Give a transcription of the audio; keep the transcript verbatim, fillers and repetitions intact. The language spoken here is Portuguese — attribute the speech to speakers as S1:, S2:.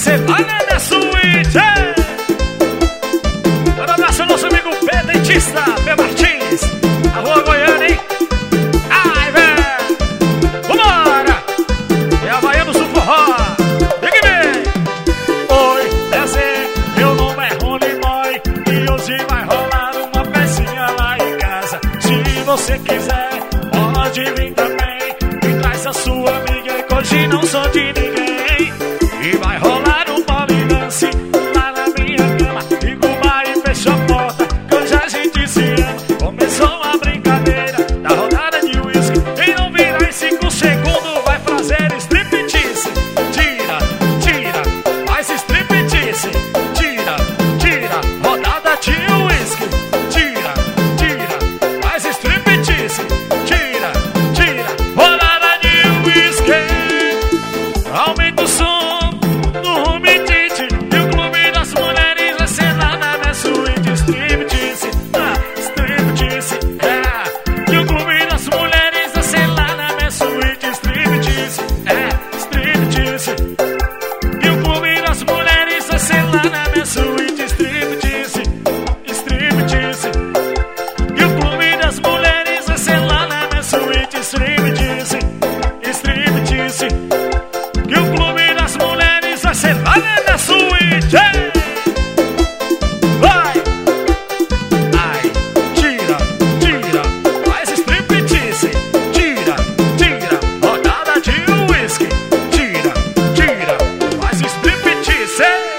S1: Você vai na suíte. Um abraço ao nosso amigo P Dentista, P Martins, a Rua Goiânia, hein? Ai, velho. Vambora. É Havaianos do Forró. Fique bem. Oi, prazer, meu nome é Rony Boy e hoje vai rolar uma pecinha lá em casa. Se você quiser, pode vir também. E traz a sua amiga que hoje não sou de ninguém. E vai rolar um pole dance lá na minha cama. Liga o bar e fecha a porta, que hoje a gente se ama. Começou a brincadeira da rodada de uísque. Quem não virar em cinco segundos vai fazer striptease. Tira, tira, faz striptease. Tira, tira, rodada de uísque. Tira, tira, faz striptease. Tira, tira, rodada de uísque. Aumenta o som.